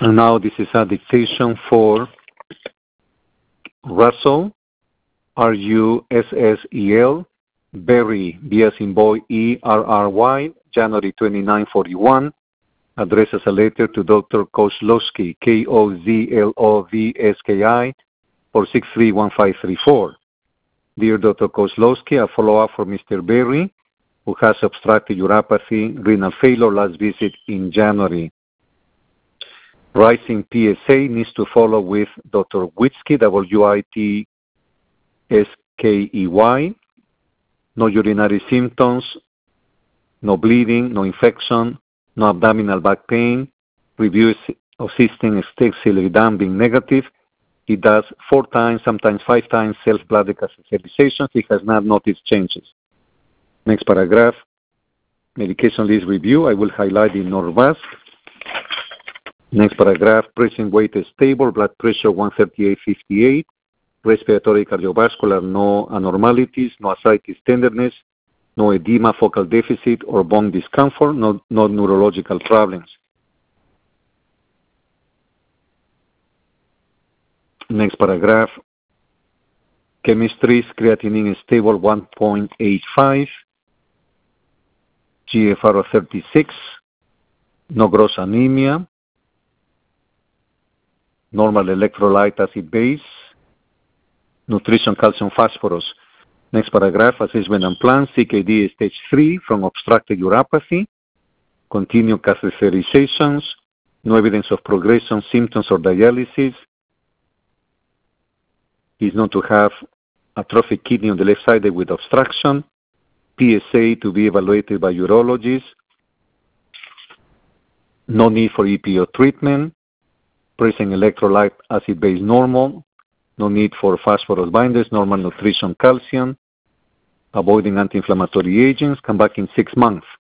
And now this is a dictation for Russell, Russell, Berry, B as in boy, ERRY, January 2941, addresses a letter to Dr. Kozlowski, Kozlovski, 4631534. Dear Dr. Kozlowski, a follow-up for Mr. Berry, who has obstructive uropathy, renal failure, last visit in January. Rising PSA needs to follow with Dr. Witzke, Witskey, no urinary symptoms, no bleeding, no infection, no abdominal back pain, reviews of cysteine extensively done being negative. He does 4 times, sometimes 5 times self-blood decatheterizations. He has not noticed changes. Next paragraph, medication list review. I will highlight the Norvasc. Next paragraph, present weight is stable, blood pressure 138/58, respiratory cardiovascular, no abnormalities, no ascites tenderness, no edema, focal deficit, or bone discomfort, no neurological problems. Next paragraph, chemistry, creatinine is stable 1.85, GFR of 36, no gross anemia, normal electrolyte acid base, nutrition, calcium, phosphorus. Next paragraph, assessment and plan, CKD stage 3 from obstructive uropathy, continued catheterizations, no evidence of progression, symptoms, or dialysis. He's known to have atrophic kidney on the left side with obstruction, PSA to be evaluated by urologists, no need for EPO treatment, present electrolyte acid base normal, no need for phosphorus binders, normal nutrition, calcium, avoiding anti-inflammatory agents, come back in 6 months.